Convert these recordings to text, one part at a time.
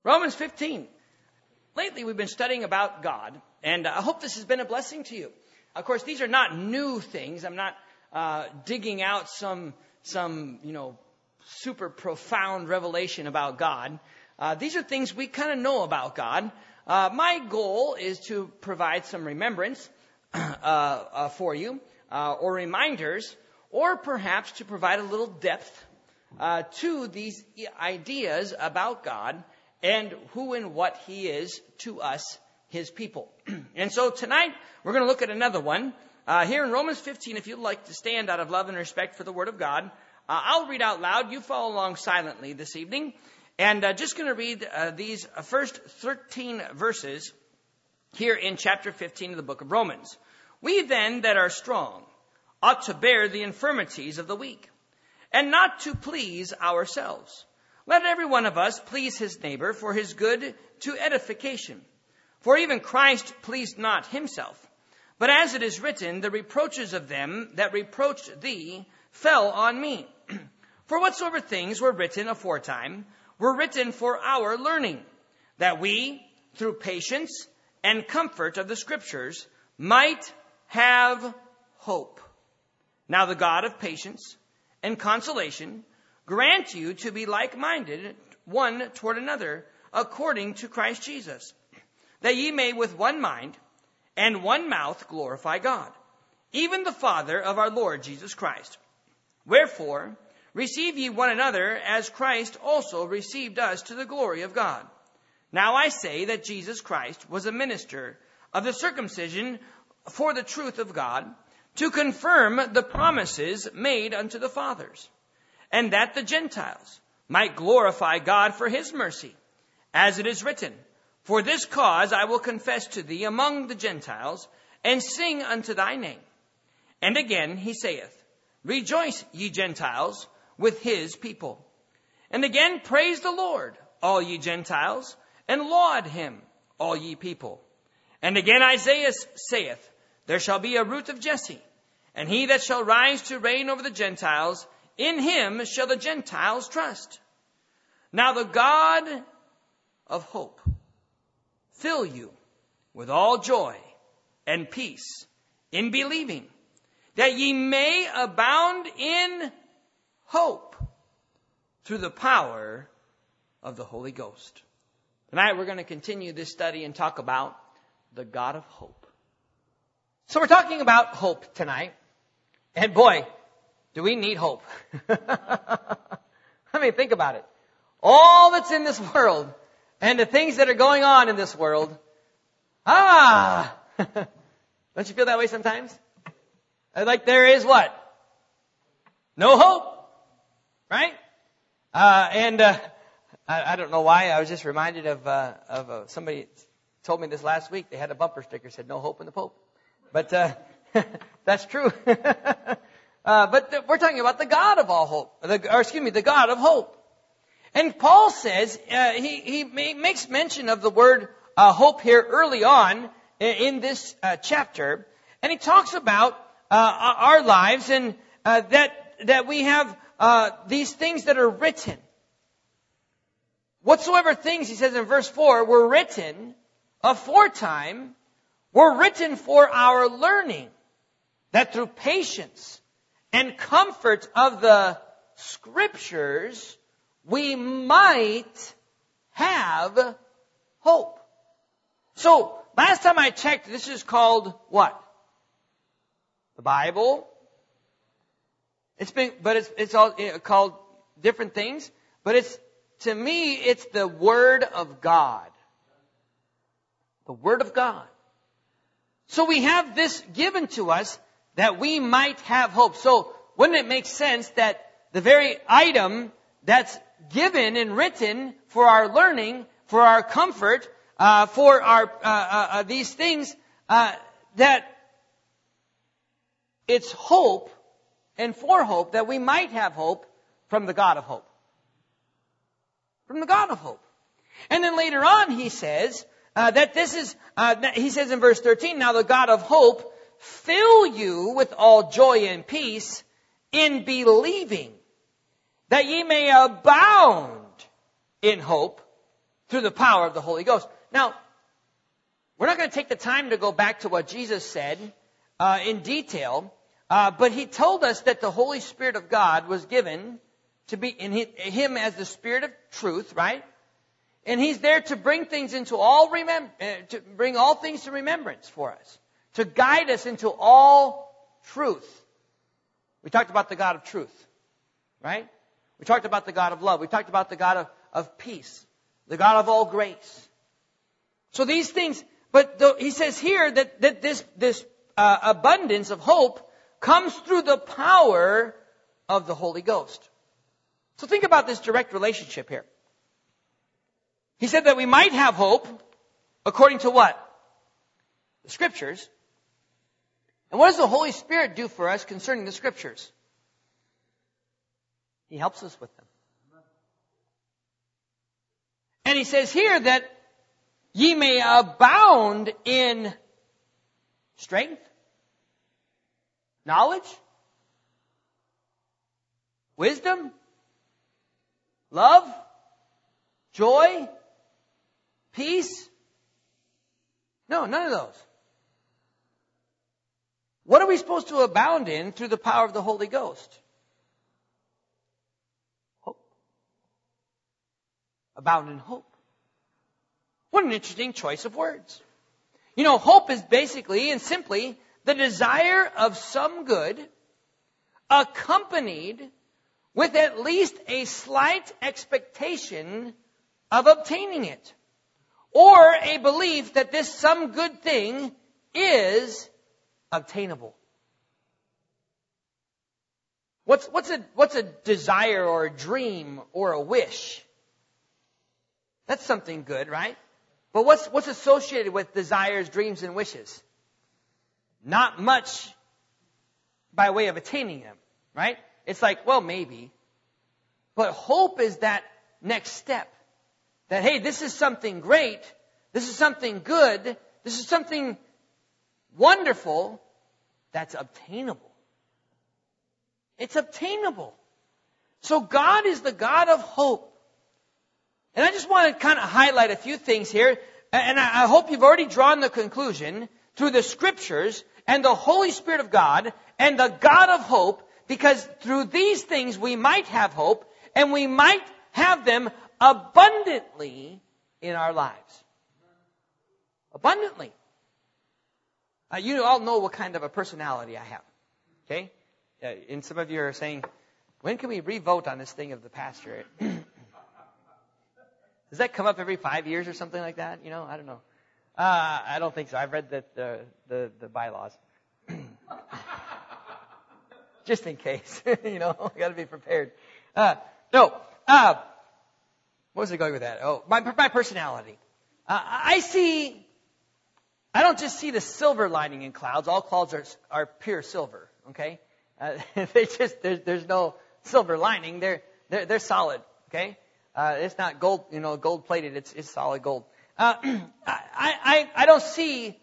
Romans 15. Lately, we've been studying about God, and I hope this has been a blessing to you. Of course, these are not new things. I'm not digging out some super profound revelation about God. These are things we kind of know about God. My goal is to provide some remembrance for you, or reminders, or perhaps to provide a little depth to these ideas about God and who and what He is to us, His people. And so tonight, we're going to look at another one. Here in Romans 15, if you'd like to stand out of love and respect for the Word of God, I'll read out loud. You follow along silently this evening. And just going to read these first 13 verses here in chapter 15 of the book of Romans. We then that are strong ought to bear the infirmities of the weak, and not to please ourselves. Let every one of us please his neighbor for his good to edification. For even Christ pleased not himself. But as it is written, the reproaches of them that reproached thee fell on me. For whatsoever things were written aforetime were written for our learning, that we, through patience and comfort of the Scriptures, might have hope. Now the God of patience and consolation grant you to be like-minded one toward another, according to Christ Jesus, that ye may with one mind and one mouth glorify God, even the Father of our Lord Jesus Christ. Wherefore, receive ye one another, as Christ also received us to the glory of God. Now I say that Jesus Christ was a minister of the circumcision for the truth of God, to confirm the promises made unto the fathers, and that the Gentiles might glorify God for his mercy, as it is written, For this cause I will confess to thee among the Gentiles, and sing unto thy name. And again he saith, Rejoice, ye Gentiles, with his people. And again praise the Lord, all ye Gentiles, and laud him, all ye people. And again Isaiah saith, There shall be a root of Jesse, and he that shall rise to reign over the Gentiles, in him shall the Gentiles trust. Now the God of hope fill you with all joy and peace in believing, that ye may abound in hope through the power of the Holy Ghost. Tonight we're going to continue this study and talk about the God of hope. So we're talking about hope tonight. And boy, do we need hope. I mean, think about it. All that's in this world and the things that are going on in this world. Don't you feel that way sometimes? Like there is what? No hope. Right? I don't know why. I was just reminded of somebody told me this last week. They had a bumper sticker that said, No hope in the Pope. But that's true. But we're talking about the God of all hope. The God of hope. And Paul says, he makes mention of the word hope here early on in this chapter. And he talks about our lives and that we have these things that are written. Whatsoever things, he says in verse 4, were written aforetime, were written for our learning, that through patience and comfort of the Scriptures we might have hope. So, last time I checked, this is called what? The Bible. It's all called different things, but to me, it's the Word of God. The Word of God. So we have this given to us that we might have hope. So wouldn't it make sense that the very item that's given and written for our learning, for our comfort, for our these things, that it's hope and for hope, that we might have hope from the God of hope. From the God of hope. And then later on he says that this is, he says in verse 13, Now the God of hope fill you with all joy and peace in believing, that ye may abound in hope through the power of the Holy Ghost. Now, we're not going to take the time to go back to what Jesus said in detail, but he told us that the Holy Spirit of God was given to be in him as the Spirit of truth, right? And he's there to bring things into to bring all things to remembrance for us, to guide us into all truth. We talked about the God of truth, right? We talked about the God of love. We talked about the God of peace, the God of all grace. So these things, but he says here that this abundance of hope comes through the power of the Holy Ghost. So think about this direct relationship here. He said that we might have hope according to what? The Scriptures. And what does the Holy Spirit do for us concerning the Scriptures? He helps us with them. And he says here that ye may abound in strength, knowledge, wisdom, love, joy, peace. No, none of those. What are we supposed to abound in through the power of the Holy Ghost? Hope. Abound in hope. What an interesting choice of words. You know, hope is basically and simply the desire of some good accompanied with at least a slight expectation of obtaining it, or a belief that this some good thing is obtainable. What's a desire or a dream or a wish? That's something good, right? But what's associated with desires, dreams, and wishes? Not much by way of attaining them, right? It's like, well, maybe. But hope is that next step. That, hey, this is something great. This is something good. This is something wonderful that's obtainable. It's obtainable. So God is the God of hope. And I just want to kind of highlight a few things here. And I hope you've already drawn the conclusion through the Scriptures and the Holy Spirit of God and the God of hope, because through these things we might have hope, and we might have them abundantly in our lives. Abundantly. You all know what kind of a personality I have. Okay? And some of you are saying, when can we re-vote on this thing of the pastor? Does that come up every 5 years or something like that? You know, I don't know. I don't think so. I've read the bylaws. Just in case. You know, got to be prepared. What was I going with that? Oh, my personality. I don't just see the silver lining in clouds. All clouds are pure silver. Okay, there's no silver lining. They're solid. Okay, it's not gold. You know, gold plated. It's solid gold. I don't see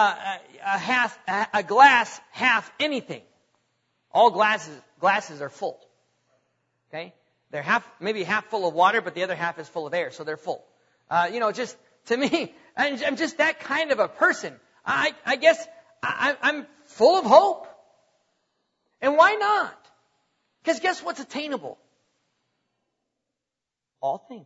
a glass half anything. All glasses are full. Okay. They're maybe half full of water, but the other half is full of air, so they're full. Just to me, I'm just that kind of a person. I guess I'm full of hope. And why not? Because guess what's attainable? All things.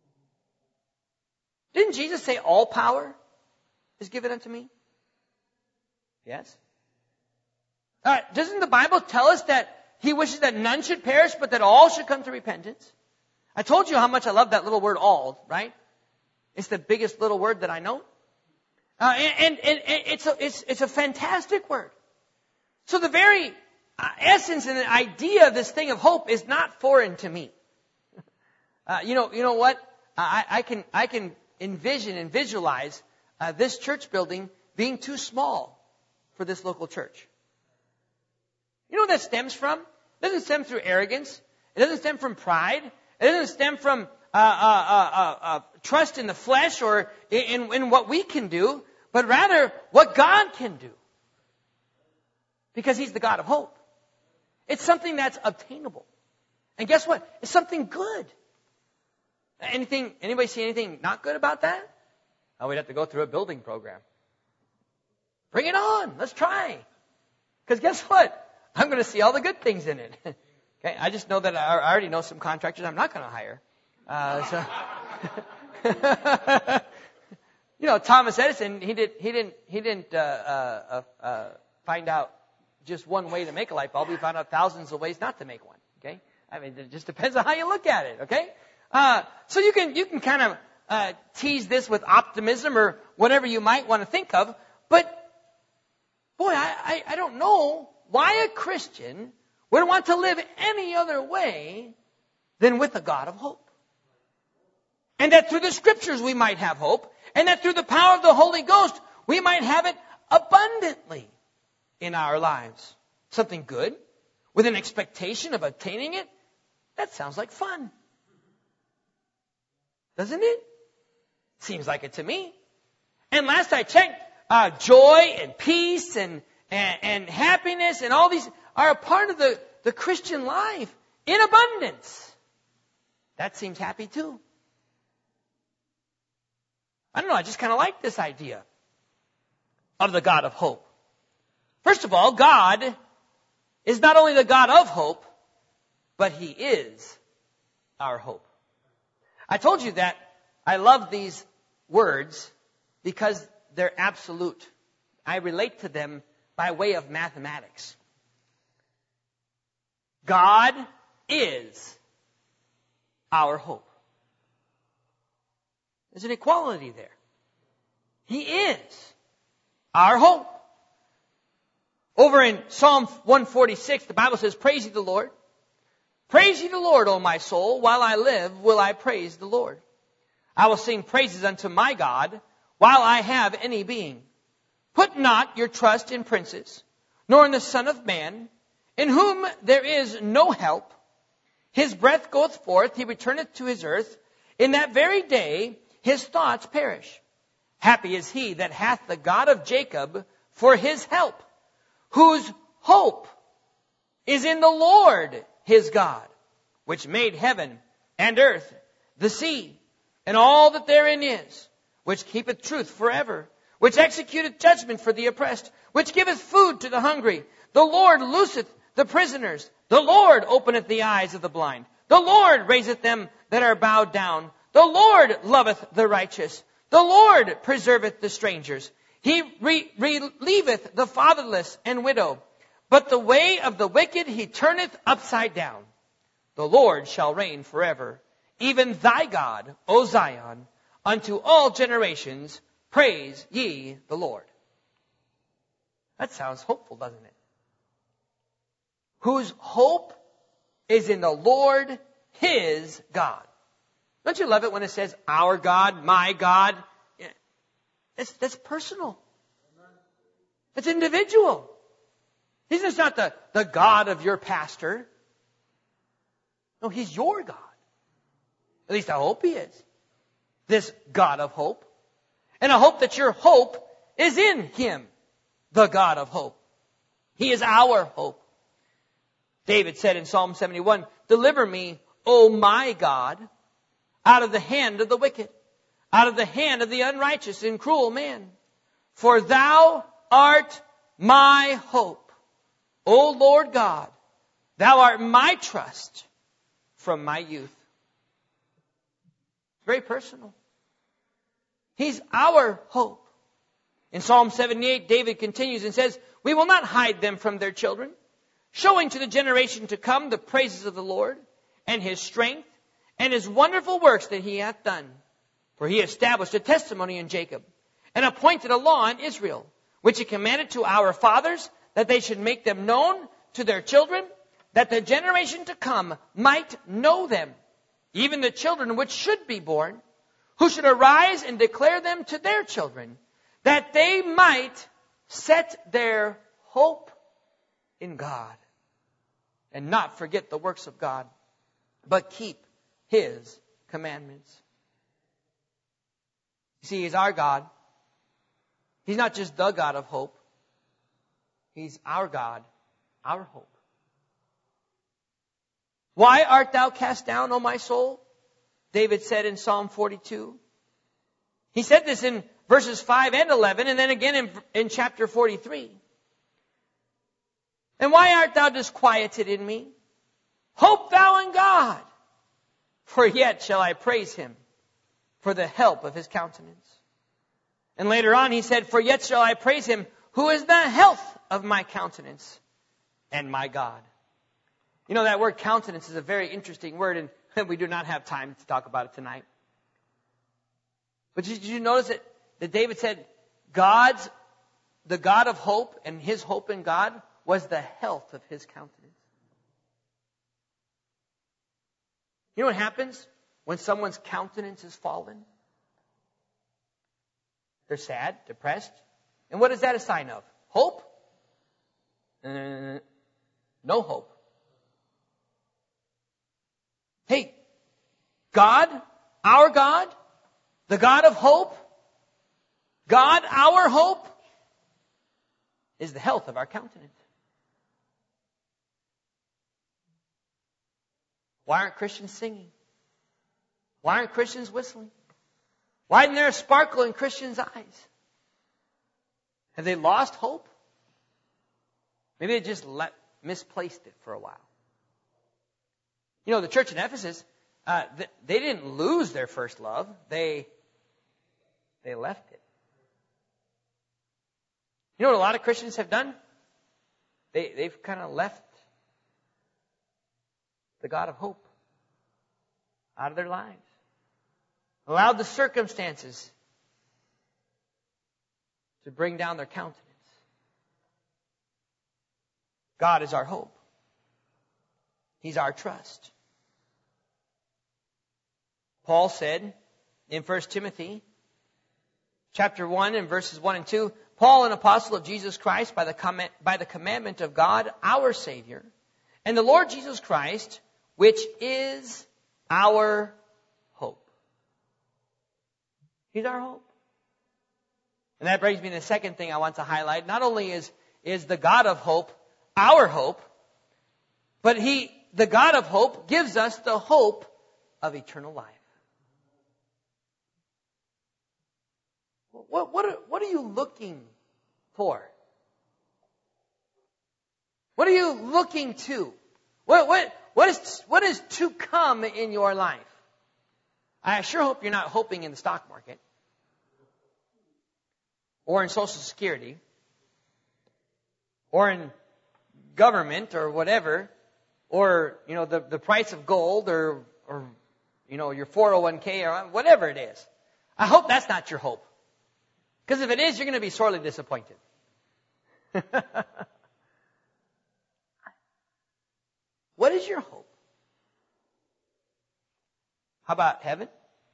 Didn't Jesus say all power is given unto me? Yes. Doesn't the Bible tell us that He wishes that none should perish, but that all should come to repentance? I told you how much I love that little word all, right? It's the biggest little word that I know. And it's a fantastic word. So the very essence and the idea of this thing of hope is not foreign to me. You know what? I can envision and visualize this church building being too small for this local church. You know what that stems from? It doesn't stem through arrogance. It doesn't stem from pride. It doesn't stem from trust in the flesh or in what we can do, but rather what God can do. Because He's the God of hope. It's something that's obtainable. And guess what? It's something good. Anybody see anything not good about that? Oh, we'd have to go through a building program. Bring it on. Let's try. Because guess what? I'm going to see all the good things in it. Okay, I just know that I already know some contractors I'm not going to hire. Thomas Edison, he didn't find out just one way to make a light bulb. He found out thousands of ways not to make one. Okay, I mean, it just depends on how you look at it. Okay, so you can kind of tease this with optimism or whatever you might want to think of, but boy, I don't know why a Christian would want to live any other way than with a God of hope. And that through the Scriptures we might have hope, and that through the power of the Holy Ghost we might have it abundantly in our lives. Something good, with an expectation of obtaining it, that sounds like fun. Doesn't it? Seems like it to me. And last I checked, joy and peace and happiness and all these are a part of the Christian life in abundance. That seems happy too. I don't know, I just kind of like this idea of the God of hope. First of all, God is not only the God of hope, but He is our hope. I told you that I love these words because they're absolute. I relate to them by way of mathematics. God is our hope. There's an equality there. He is our hope. Over in Psalm 146, the Bible says, "Praise ye the Lord. Praise ye the Lord, O my soul. While I live, will I praise the Lord. I will sing praises unto my God, while I have any being. Put not your trust in princes, nor in the Son of Man, in whom there is no help. His breath goeth forth, he returneth to his earth. In that very day his thoughts perish. Happy is he that hath the God of Jacob for his help, whose hope is in the Lord his God, which made heaven and earth, the sea, and all that therein is, which keepeth truth forever, which executeth judgment for the oppressed, which giveth food to the hungry. The Lord looseth the prisoners. The Lord openeth the eyes of the blind. The Lord raiseth them that are bowed down. The Lord loveth the righteous. The Lord preserveth the strangers. He relieveth the fatherless and widow. But the way of the wicked he turneth upside down. The Lord shall reign forever. Even thy God, O Zion, unto all generations, praise ye the Lord." That sounds hopeful, doesn't it? Whose hope is in the Lord his God. Don't you love it when it says, our God, my God? That's personal. It's individual. He's just not the God of your pastor. No, he's your God. At least I hope he is. This God of hope. And I hope that your hope is in him, the God of hope. He is our hope. David said in Psalm 71, "Deliver me, O my God, out of the hand of the wicked, out of the hand of the unrighteous and cruel man. For thou art my hope, O Lord God. Thou art my trust from my youth." Very personal. He's our hope. In Psalm 78, David continues and says, "We will not hide them from their children, showing to the generation to come the praises of the Lord and his strength and his wonderful works that he hath done. For he established a testimony in Jacob and appointed a law in Israel, which he commanded to our fathers, that they should make them known to their children, that the generation to come might know them, even the children which should be born, who should arise and declare them to their children, that they might set their hope in God and not forget the works of God, but keep his commandments." You see, he's our God. He's not just the God of hope. He's our God, our hope. "Why art thou cast down, O my soul? David said in Psalm 42. He said this in verses 5 and 11, and then again in chapter 43. And why art thou disquieted in me? Hope thou in God, for yet shall I praise him for the help of his countenance. And later on he said, for yet shall I praise him who is the health of my countenance and my God. You know, that word countenance is a very interesting word, and we do not have time to talk about it tonight. But did you notice that David said the God of hope, and his hope in God was the health of his countenance. You know what happens when someone's countenance is fallen? They're sad, depressed. And what is that a sign of? Hope? No hope. Hey, God, our God, the God of hope, God, our hope, is the health of our countenance. Why aren't Christians singing? Why aren't Christians whistling? Why isn't there a sparkle in Christians' eyes? Have they lost hope? Maybe they just misplaced it for a while. You know, the church in Ephesus, they didn't lose their first love. They left it. You know what a lot of Christians have done? They've kind of left the God of hope out of their lives. Allowed the circumstances to bring down their countenance. God is our hope. He's our trust. Paul said in 1 Timothy chapter 1 and verses 1 and 2, Paul, an apostle of Jesus Christ by the commandment of God, our Savior, and the Lord Jesus Christ, which is our hope. He's our hope. And that brings me to the second thing I want to highlight. Not only is the God of hope our hope, but the God of hope gives us the hope of eternal life. What are you looking for? What are you looking to? What is to come in your life? I sure hope you're not hoping in the stock market or in Social Security or in government or whatever, or the price of gold or your 401k or whatever it is. I hope that's not your hope. Because if it is, you're going to be sorely disappointed. What is your hope? How about heaven?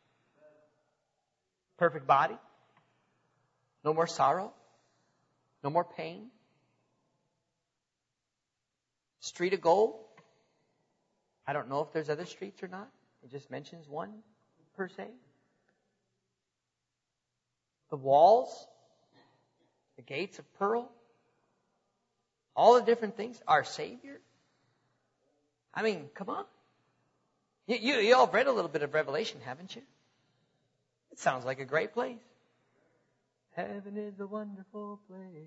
Perfect body? No more sorrow? No more pain? Street of gold? I don't know if there's other streets or not. It just mentions one per se. The walls, the gates of pearl, all the different things. Our Savior. I mean, come on. You all have read a little bit of Revelation, haven't you? It sounds like a great place. Heaven is a wonderful place.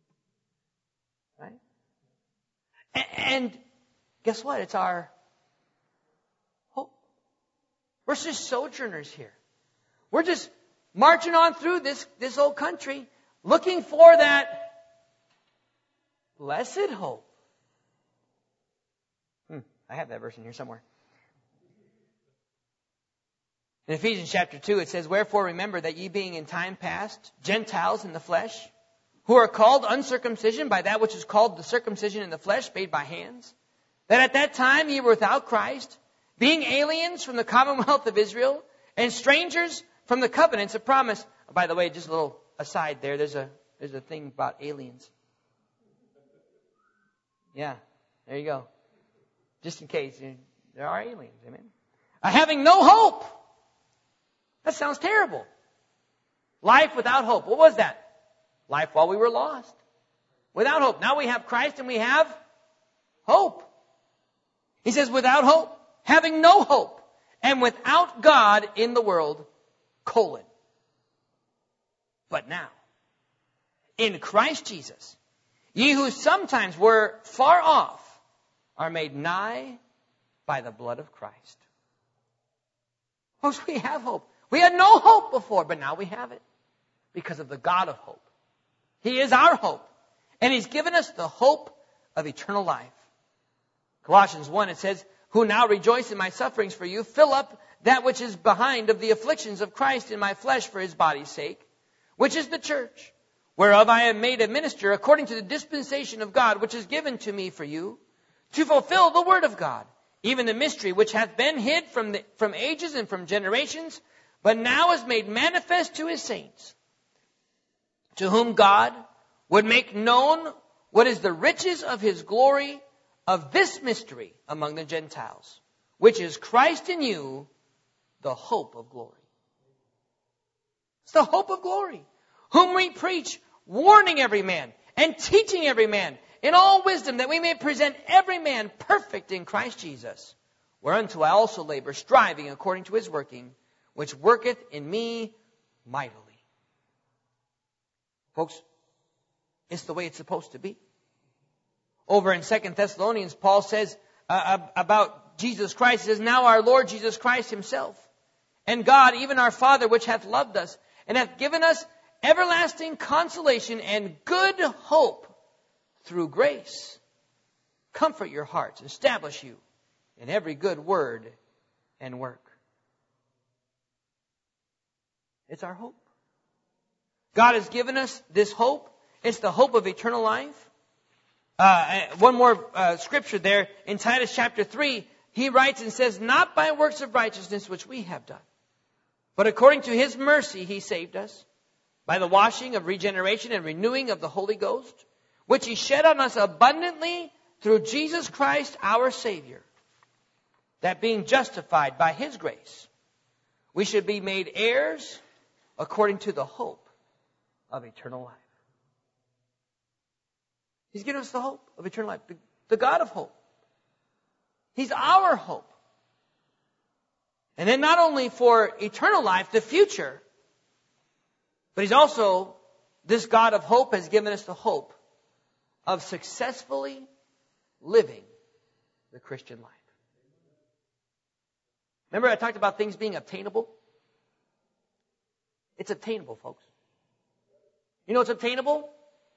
Right? And guess what? It's our hope. We're just sojourners here. We're just marching on through this old country, looking for that blessed hope. I have that verse in here somewhere. In Ephesians chapter 2, it says, wherefore remember that ye being in time past Gentiles in the flesh, who are called uncircumcision by that which is called the circumcision in the flesh made by hands, that at that time ye were without Christ, being aliens from the commonwealth of Israel, and strangers from the covenants of promise. By the way, just a little aside there, there's a thing about aliens. Yeah, there you go. Just in case, there are aliens, amen. Having no hope. That sounds terrible. Life without hope. What was that? Life while we were lost. Without hope. Now we have Christ and we have hope. He says without hope, having no hope, and without God in the world, colon. But now, in Christ Jesus, ye who sometimes were far off are made nigh by the blood of Christ. Folks, we have hope. We had no hope before, but now we have it because of the God of hope. He is our hope, and He's given us the hope of eternal life. Colossians 1, it says, who now rejoice in my sufferings for you, fill up that which is behind of the afflictions of Christ in my flesh for His body's sake, which is the church, whereof I am made a minister according to the dispensation of God, which is given to me for you, to fulfill the word of God, even the mystery which hath been hid from ages and from generations, but now is made manifest to His saints, to whom God would make known what is the riches of His glory of this mystery among the Gentiles, which is Christ in you, the hope of glory. It's the hope of glory, whom we preach, warning every man and teaching every man in all wisdom, that we may present every man perfect in Christ Jesus, whereunto I also labor, striving according to His working, which worketh in me mightily. Folks, it's the way it's supposed to be. Over in 2 Thessalonians, Paul says about Jesus Christ, he says, now our Lord Jesus Christ Himself, and God, even our Father, which hath loved us, and hath given us everlasting consolation and good hope through grace, comfort your hearts, establish you in every good word and work. It's our hope. God has given us this hope. It's the hope of eternal life. One more scripture there in Titus chapter 3. He writes and says, not by works of righteousness which we have done, but according to His mercy He saved us, by the washing of regeneration and renewing of the Holy Ghost, which He shed on us abundantly through Jesus Christ our Savior, that being justified by His grace, we should be made heirs according to the hope of eternal life. He's given us the hope of eternal life, the God of hope. He's our hope. And then not only for eternal life, the future, but He's also, this God of hope has given us the hope of successfully living the Christian life. Remember I talked about things being obtainable? It's obtainable, folks. You know what's obtainable?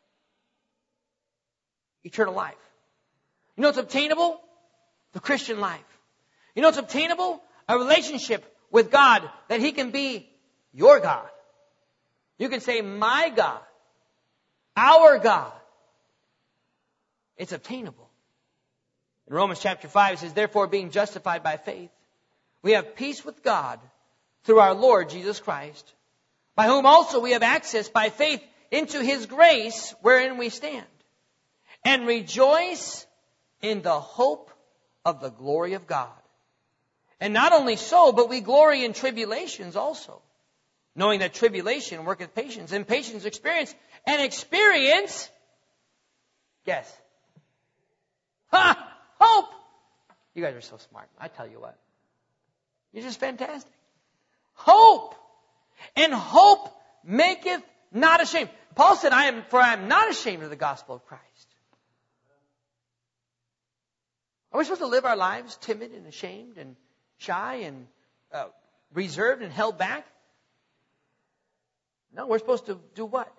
Eternal life. You know what's obtainable? The Christian life. You know what's obtainable? A relationship with God, that He can be your God. You can say, my God, our God. It's obtainable. In Romans chapter 5, it says, therefore, being justified by faith, we have peace with God through our Lord Jesus Christ, by whom also we have access by faith into His grace wherein we stand, and rejoice in the hope of the glory of God. And not only so, but we glory in tribulations also, knowing that tribulation worketh patience, and patience experience, and experience, guess, hope. You guys are so smart. I tell you what. You're just fantastic. Hope. And hope maketh not ashamed. Paul said, I am not ashamed of the gospel of Christ. Are we supposed to live our lives timid and ashamed and shy and reserved and held back? No, we're supposed to do what?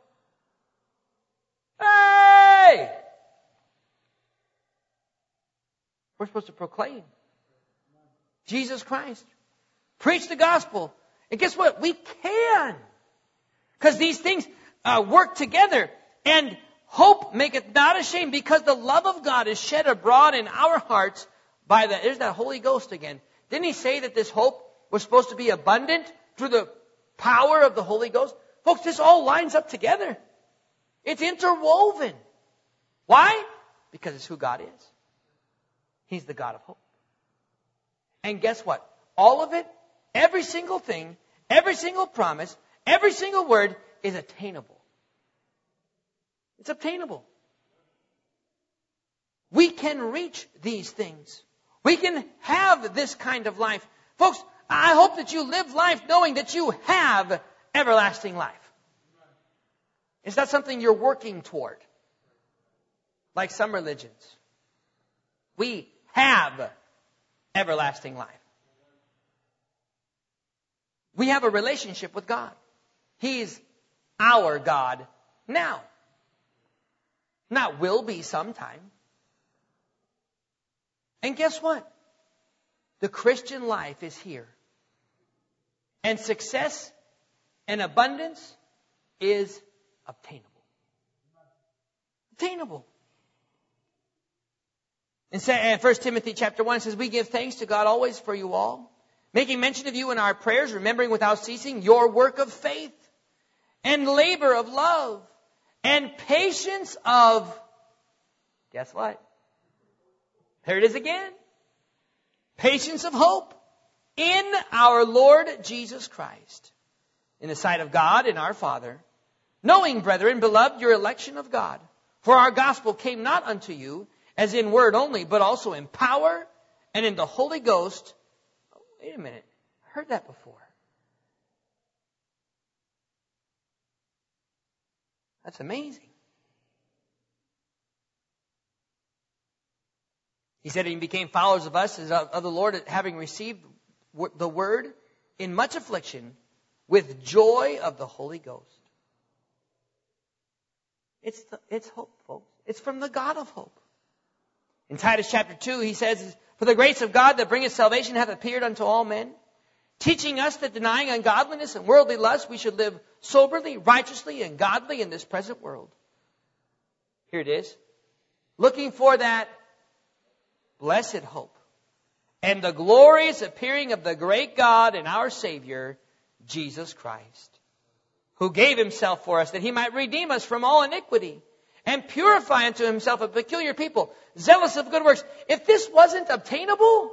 Hey! We're supposed to proclaim Jesus Christ. Preach the gospel. And guess what? We can. Because these things work together. And hope maketh not ashamed, because the love of God is shed abroad in our hearts by there's that Holy Ghost again. Didn't He say that this hope was supposed to be abundant through the power of the Holy Ghost? Folks, this all lines up together. It's interwoven. Why? Because it's who God is. He's the God of hope. And guess what? All of it, every single thing, every single promise, every single word is attainable. It's obtainable. We can reach these things. We can have this kind of life. Folks, I hope that you live life knowing that you have everlasting life. It's not something you're working toward, like some religions. We have everlasting life. We have a relationship with God. He's our God now. Not will be sometime. And guess what? The Christian life is here. And success and abundance is obtainable. Obtainable. In 1 Timothy chapter 1 it says, we give thanks to God always for you all, making mention of you in our prayers, remembering without ceasing your work of faith and labor of love and patience of, guess what? There it is again. Patience of hope in our Lord Jesus Christ, in the sight of God and our Father, knowing, brethren, beloved, your election of God. For our gospel came not unto you as in word only, but also in power and in the Holy Ghost. Oh, wait a minute. I heard that before. That's amazing. He said he became followers of us as of the Lord, having received the word in much affliction with joy of the Holy Ghost. It's hope, folks. It's from the God of hope. In Titus chapter 2, he says, for the grace of God that bringeth salvation hath appeared unto all men, teaching us that denying ungodliness and worldly lust, we should live soberly, righteously, and godly in this present world. Here it is. Looking for that blessed hope and the glorious appearing of the great God and our Savior, Jesus Christ, who gave himself for us that he might redeem us from all iniquity and purify unto himself a peculiar people, zealous of good works. If this wasn't obtainable,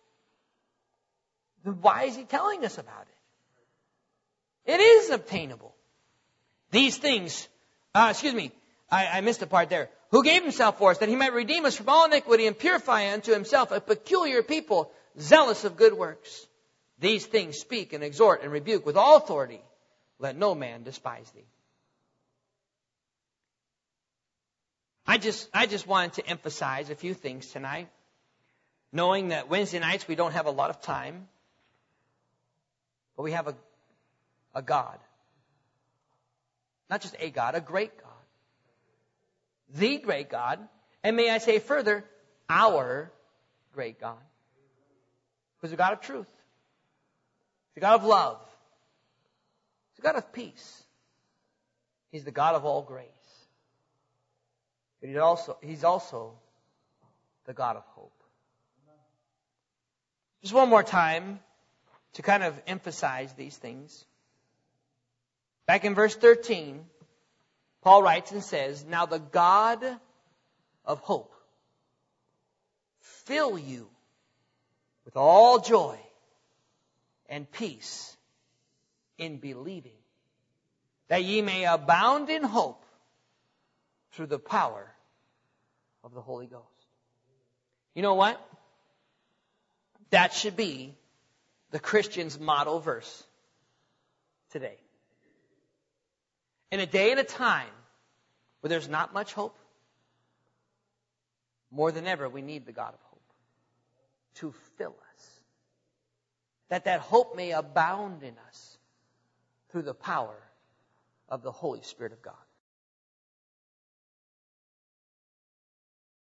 then why is he telling us about it? It is obtainable. These things, I missed a part there. Who gave himself for us that he might redeem us from all iniquity and purify unto himself a peculiar people, zealous of good works. These things speak and exhort and rebuke with all authority. Let no man despise thee. I just wanted to emphasize a few things tonight, knowing that Wednesday nights we don't have a lot of time, but we have a God. Not just a God, a great God. The great God, and may I say further, our great God. Who's a God of truth. He's a God of love. He's a God of peace. He's the God of all grace. But he's also the God of hope. Just one more time to kind of emphasize these things. Back in verse 13, Paul writes and says, now the God of hope fill you with all joy and peace in believing, that ye may abound in hope through the power of the Holy Ghost. You know what? That should be the Christian's motto verse today. In a day and a time where there's not much hope, more than ever we need the God of hope to fill us. That hope may abound in us through the power of the Holy Spirit of God.